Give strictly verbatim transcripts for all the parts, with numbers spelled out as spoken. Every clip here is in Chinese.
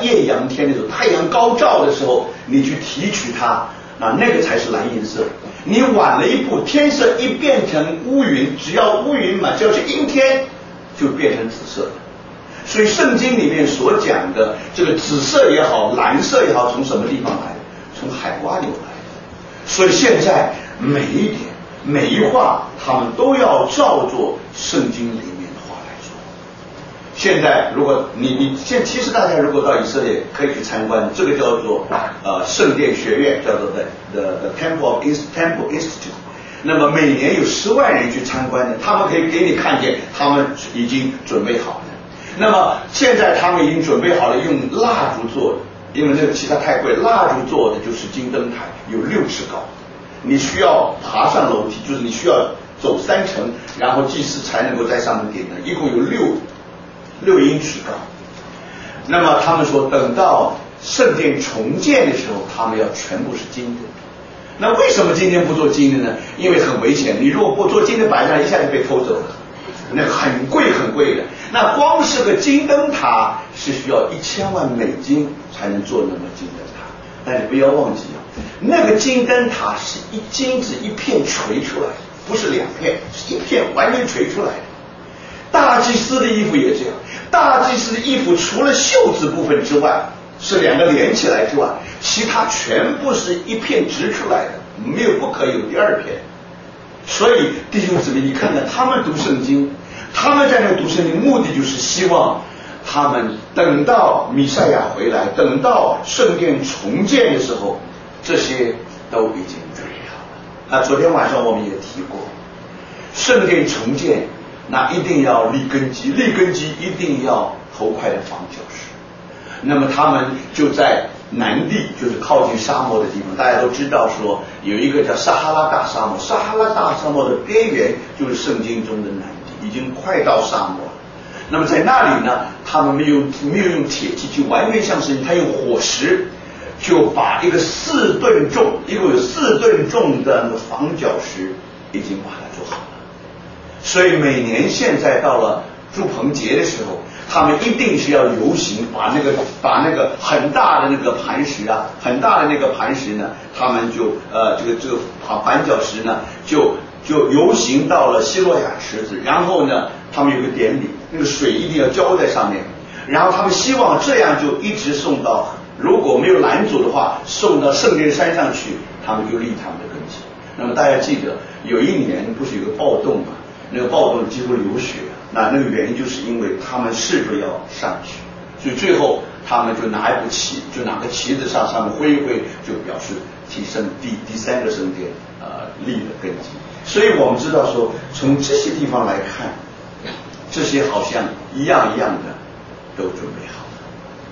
艳阳天的时候，太阳高照的时候，你去提取它，啊，那个才是蓝颜色。你晚了一步，天色一变成乌云，只要乌云嘛，只要是阴天，就变成紫色的。所以圣经里面所讲的这个紫色也好，蓝色也好，从什么地方来的？从海瓜流来的。所以现在每一点每一画，他们都要照做圣经里面的话来做。现在如果你你现其实大家如果到以色列可以去参观，这个叫做呃圣殿学院，叫做 the the the Temple of Temple Institute。那么每年有十万人去参观的，他们可以给你看见他们已经准备好了。那么现在他们已经准备好了用蜡烛做的，因为那个其他太贵，蜡烛做的就是金灯台，有六尺高，你需要爬上楼梯，就是你需要走三层，然后祭司才能够在上面点灯，一共有六六英尺高。那么他们说等到圣殿重建的时候，他们要全部是金的。那为什么今天不做金的呢？因为很危险，你如果不做金的摆上，一下就被偷走了，那很贵很贵的。那光是个金灯塔是需要一千万美金才能做那么金灯塔，但是不要忘记啊，那个金灯塔是一金子一片锤出来的，不是两片，是一片完全锤出来的。大祭司的衣服也这样，大祭司的衣服除了袖子部分之外，是两个连起来之外，其他全部是一片直出来的，没有不可以有第二片。所以弟兄姊妹，你看看他们读圣经，他们在那读圣经，目的就是希望他们等到弥赛亚回来，等到圣殿重建的时候，这些都已经准备好了。那昨天晚上我们也提过，圣殿重建那一定要立根基，立根基一定要头块的房角石。那么他们就在南地，就是靠近沙漠的地方，大家都知道说有一个叫撒哈拉大沙漠，撒哈拉大沙漠的边缘就是圣经中的南地，已经快到沙漠了。那么在那里呢，他们没有没有用铁器，就完全像是他用火石，就把一个四吨重，一共有四吨重的那个房角石已经把它做好了。所以每年现在到了住棚节的时候，他们一定是要游行，把那个把那个很大的那个磐石啊，很大的那个磐石呢，他们就呃这个这个板角石呢，就就游行到了希洛亚池子，然后呢，他们有个典礼，那个水一定要浇在上面，然后他们希望这样就一直送到，如果没有拦阻的话，送到圣殿山上去，他们就立他们的根基。那么大家记得有一年不是有个暴动嘛？那个暴动几乎流血，那那个原因就是因为他们试着要上去，所以最后他们就拿一部旗，就拿个旗子上上面挥一挥，就表示提升第第三个圣殿呃立的根基。所以我们知道说，从这些地方来看，这些好像一样一样的都准备好了。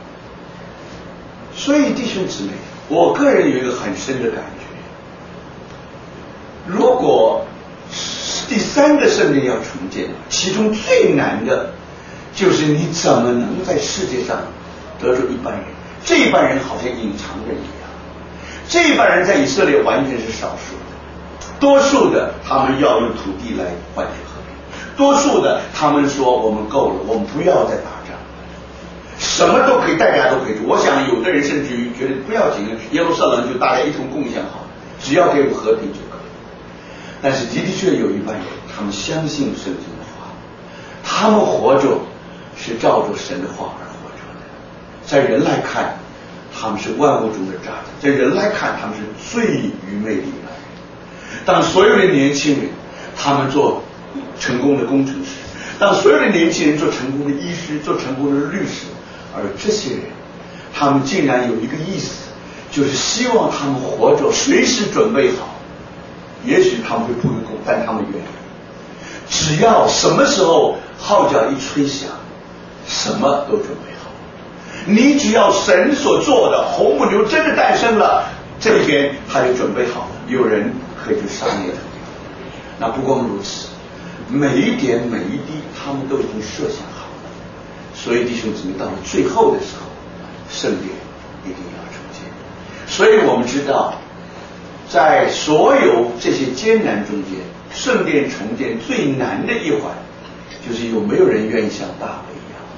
所以弟兄姊妹，我个人有一个很深的感觉，如果第三个圣殿要重建，其中最难的就是你怎么能在世界上得出一般人，这一般人好像隐藏人一样，这一般人在以色列完全是少数的，多数的他们要用土地来换取和平，多数的他们说我们够了，我们不要再打仗，什么都可以，大家都可以做。我想有的人甚至于觉得不要紧，耶路撒冷就大家一同共享好，只要给我和平就可以。但是的的确有一般人，他们相信圣经的话，他们活着是照着神的话而活着的。在人来看，他们是万物中的渣滓；在人来看，他们是最愚昧的一般人。当所有的年轻人他们做成功的工程师，当所有的年轻人做成功的医师，做成功的律师，而这些人他们竟然有一个意思，就是希望他们活着随时准备好，也许他们会扑个空，但他们愿意。只要什么时候号角一吹响，什么都准备好。你只要神所做的红母牛真的诞生了，这一天他就准备好了，有人可以去杀灭他。那不光如此，每一点每一滴他们都已经设想好了。所以弟兄姊妹，到了最后的时候，圣殿一定要重建。所以我们知道，在所有这些艰难中间，圣殿重建最难的一环，就是有没有人愿意像大卫一样。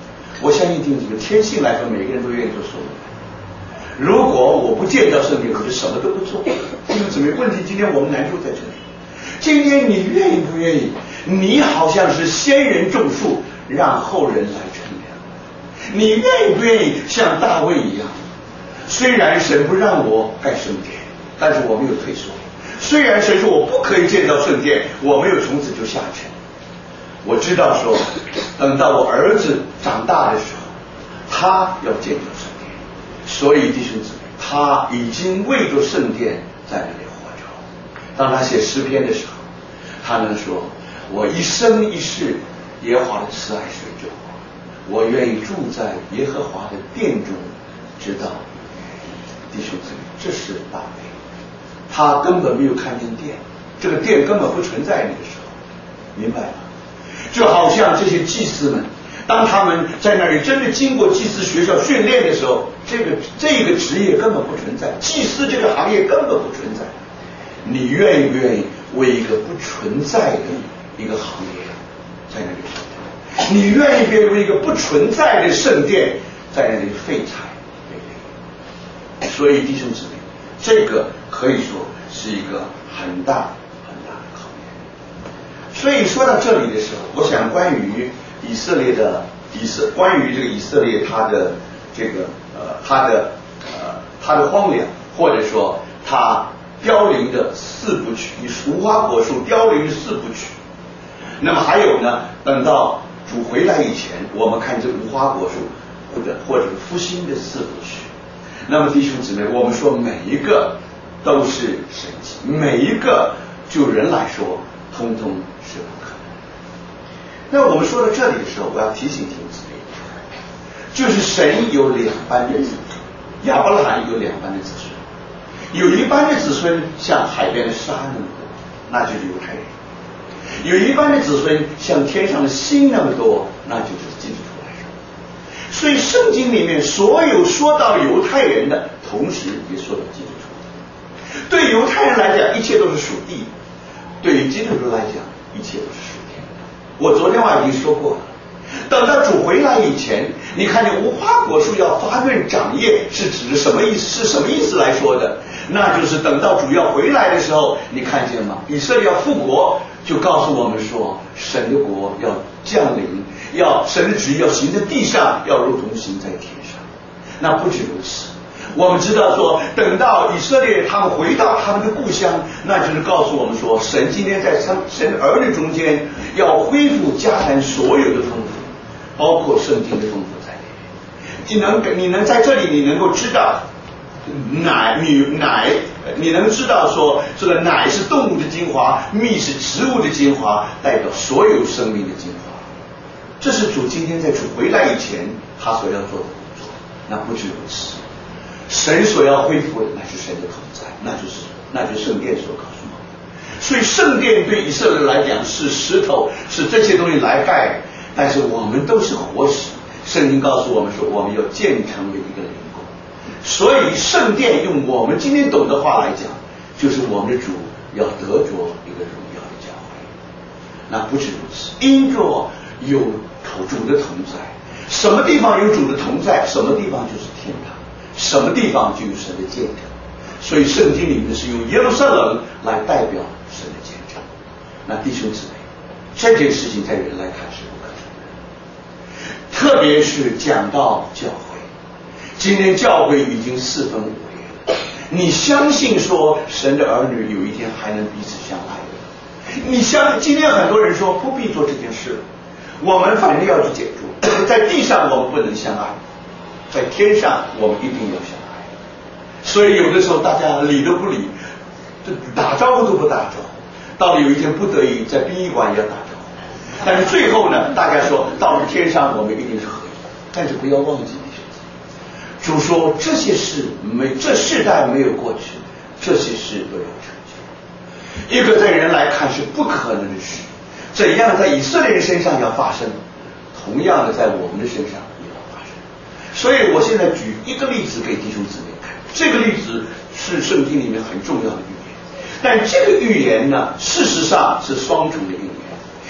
我相信弟兄姊妹，天性来说，每个人都愿意做所有的。如果我不建造圣殿，我就什么都不做。弟兄姊妹，问题今天我们难处在这里。今天你愿意不愿意？你好像是先人种树，让后人来乘凉。你愿意不愿意像大卫一样？虽然神不让我盖圣殿，但是我没有退缩。虽然神说我不可以建造圣殿，我没有从此就下沉。我知道说，等到我儿子长大的时候，他要建造圣殿，所以弟兄姊妹，他已经为着圣殿在那里活着。当他写诗篇的时候，他能说：“我一生一世，耶和华的慈爱随着我，我愿意住在耶和华的殿中，直到永远。”弟兄姊妹，这是大卫，他根本没有看见殿，这个殿根本不存在那个时候，明白吗？就好像这些祭司们，当他们在那里真的经过祭司学校训练的时候，这个这个职业根本不存在，祭司这个行业根本不存在。你愿意不愿意为一个不存在的一个行业在那里奋斗？你愿意不愿意为一个不存在的圣殿在那里废柴废力？所以弟兄姊妹，这个可以说是一个很大很大的考验。所以说到这里的时候，我想关于以色列的以色关于这个以色列他的这个呃他的呃他的荒凉，或者说他凋零的四部曲，以无花果树凋零的四部曲。那么还有呢，等到主回来以前，我们看这无花果树或者或者复兴的四部曲。那么弟兄姊妹，我们说每一个都是神迹，每一个就人来说通通是不可能。那我们说到这里的时候，我要提醒弟兄姊妹，就是神有两班的子孙，亚伯拉罕有两班的子孙。有一班的子孙像海边的沙那么多，那就是犹太人；有一班的子孙像天上的星那么多，那就是基督徒来说。所以圣经里面所有说到犹太人的，同时也说到基督徒。对犹太人来讲，一切都是属地；对于基督徒来讲，一切都是属天的。我昨天我已经说过了。等到主回来以前，你看见无花果树要发嫩长叶是指的什么意思？是什么意思来说的？那就是等到主要回来的时候，你看见吗？以色列要复国，就告诉我们说，神的国要降临，要神的旨意要行在地上，要如同行在天上。那不止如此，我们知道说，等到以色列他们回到他们的故乡，那就是告诉我们说，神今天在神儿女中间要恢复迦南所有的丰富，包括圣经的丰富在里面。你能你能在这里你能够知道奶女奶，你能知道说这个奶是动物的精华，蜜是植物的精华，代表所有生命的精华。这是主今天在主回来以前他所要做的工作。那不止如此，神所要恢复的那是神的同在，那就是那就是圣殿所告诉我们。所以圣殿对以色列来讲是石头，是这些东西来盖，但是我们都是活石。圣经告诉我们说，我们要建成为一个灵宫。所以圣殿用我们今天懂的话来讲，就是我们的主要得着一个荣耀的教会。那不止如此，因着有主的同在，什么地方有主的同在，什么地方就是天堂，什么地方就有神的见证。所以圣经里面是用耶路撒冷来代表神的见证。那弟兄姊妹，这件事情在人来看是不可能的，特别是讲到教会，今天教会已经四分五裂了，你相信说神的儿女有一天还能彼此相爱的？你相今天很多人说不必做这件事，我们反正要去解除，在地上我们不能相爱，在天上我们一定要相爱。所以有的时候大家理都不理，打招呼都不打招呼，到了有一天不得已在殡仪馆也要打招呼，但是最后呢，大家说到了天上我们一定是合一。但是不要忘记，主说这些事没这世代没有过去，这些事都要成就。一个在人来看是不可能的事，怎样在以色列人身上要发生，同样的在我们的身上也要发生。所以我现在举一个例子给弟兄姊妹看，这个例子是圣经里面很重要的预言，但这个预言呢，事实上是双重的预言。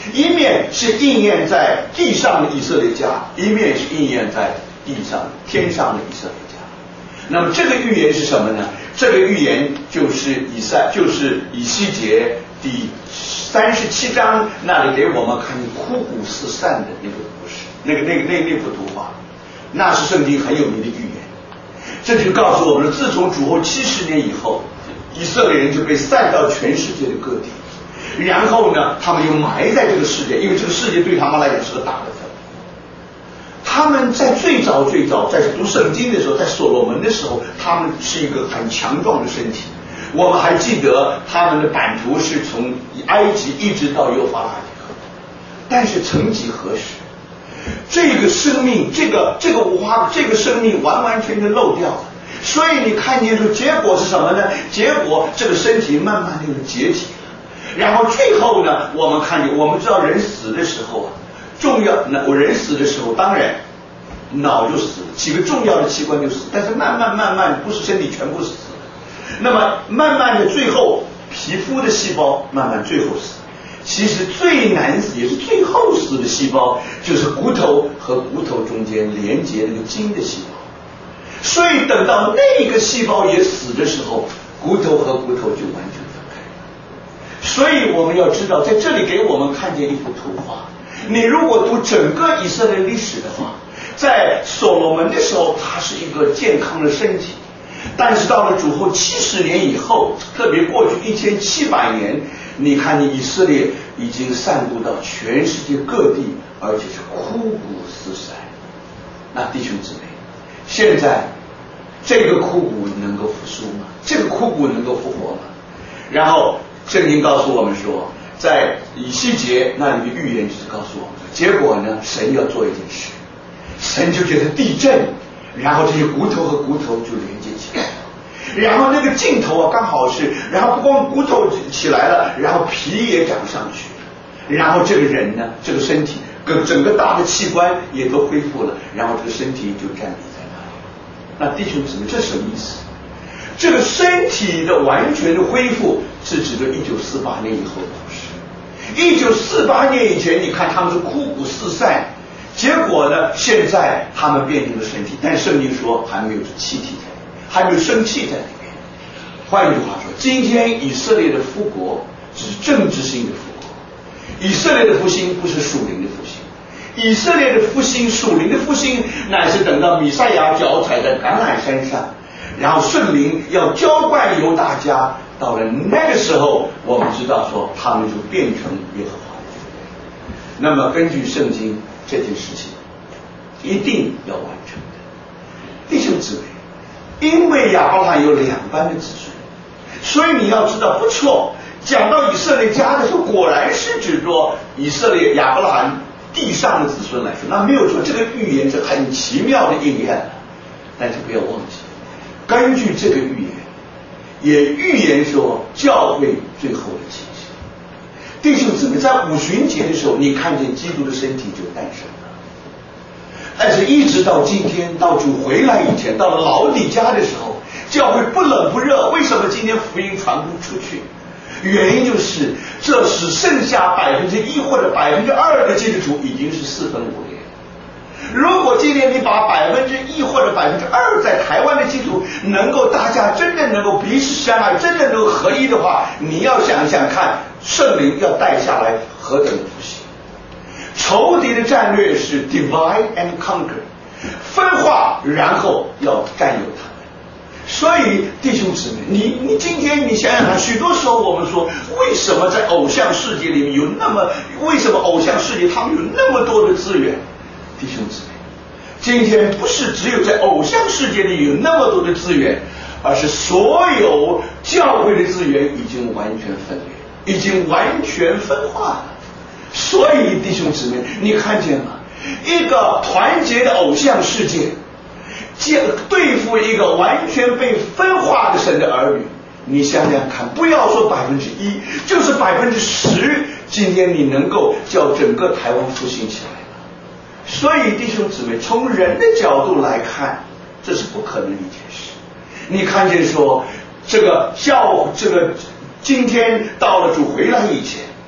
一面是应验在地上的以色列家，一面是应验在地上天上的以色列家。那么这个预言是什么呢？这个预言就是以赛，就是以西结第三十七章那里给我们看枯骨四散的那个故事，那个那个那那幅图画，那是圣经很有名的预言。这就告诉我们，自从主后七十年以后，以色列人就被散到全世界的各地，然后呢，他们又埋在这个世界，因为这个世界对他们来讲是个大的坟。他们在最早最早在读圣经的时候，在所罗门的时候，他们是一个很强壮的身体。我们还记得他们的版图是从埃及一直到幼发拉底河，但是曾几何时，这个生命，这个这个五花，这个生命完完全全漏掉了。所以你看见说，结果是什么呢？结果这个身体慢慢的就解体了，然后最后呢，我们看见，我们知道人死的时候啊，重要，那我人死的时候，当然脑就死了，几个重要的器官就死，但是慢慢慢慢不是身体全部死了，那么慢慢的最后皮肤的细胞慢慢最后死。其实最难死也是最后死的细胞，就是骨头和骨头中间连接那个筋的细胞。所以等到那个细胞也死的时候，骨头和骨头就完全分开了。所以我们要知道，在这里给我们看见一幅图画。你如果读整个以色列历史的话，在所罗门的时候，他是一个健康的身体，但是到了主后七十年以后，特别过去一千七百年，你看你以色列已经散布到全世界各地，而且是枯骨四散。那弟兄姊妹，现在这个枯骨能够复苏吗？这个枯骨能够复活吗？然后圣经告诉我们说，在以西结那里的预言就是告诉我们，结果呢，神要做一件事，神就觉得地震，然后这些骨头和骨头就连接起来了。然后那个镜头啊，刚好是，然后不光骨头起来了，然后皮也长上去了，然后这个人呢，这个身体跟整个大的器官也都恢复了，然后这个身体就站立在那里。那弟兄姊妹，这什么意思？这个身体的完全的恢复是指的一九四八年以后的故事。一九四八年以前，你看他们是枯骨四散，结果呢，现在他们变成了身体，但圣经说还没有气体在里面，还没有生气在里面。换一句话说，今天以色列的复国只是政治性的复国，以色列的复兴不是属灵的复兴。以色列的复兴，属灵的复兴，乃是等到弥赛亚脚踩在橄榄山上，然后圣灵要浇灌犹大家，到了那个时候，我们知道说他们就变成耶和华的军队。那么根据圣经，这件事情一定要完成的。弟兄姊妹，因为亚伯拉罕有两班的子孙，所以你要知道不错，讲到以色列家的时候，果然是指着以色列亚伯拉罕地上的子孙来说，那没有错，这个预言是很奇妙的应验了。但是不要忘记，根据这个预言，也预言说教会最后的情形。弟兄姊妹，在五旬节的时候，你看见基督的身体就诞生了。但是一直到今天，到主回来以前，到了老底家的时候，教会不冷不热。为什么今天福音传不出去？原因就是这是剩下百分之一或者百分之二的基督徒已经是四分五裂。如果今天你把百分之一或者百分之二在台湾的基督徒能够大家真的能够彼此相爱，真的能够合一的话，你要想想看，圣灵要带下来何等的不幸。仇敌的战略是 divide and conquer， 分化，然后要占有它。所以弟兄姊妹，你你今天你想想看，许多时候我们说，为什么在偶像世界里面有那么，为什么偶像世界他们有那么多的资源？弟兄姊妹，今天不是只有在偶像世界里有那么多的资源，而是所有教会的资源已经完全分裂，已经完全分化了。所以弟兄姊妹，你看见吗？一个团结的偶像世界对付一个完全被分化的神的儿女，你想想看，不要说百分之一，就是百分之十，今天你能够叫整个台湾复兴起来吗？所以弟兄姊妹，从人的角度来看，这是不可能的一件事。你看见说，这个教这个今天到了主回来以前，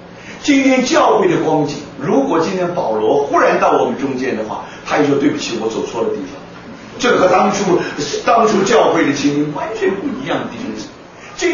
今天教会的光景，如果今天保罗忽然到我们中间的话，他也说对不起，我走错了地方。这个和当初当初教会的情形完全不一样。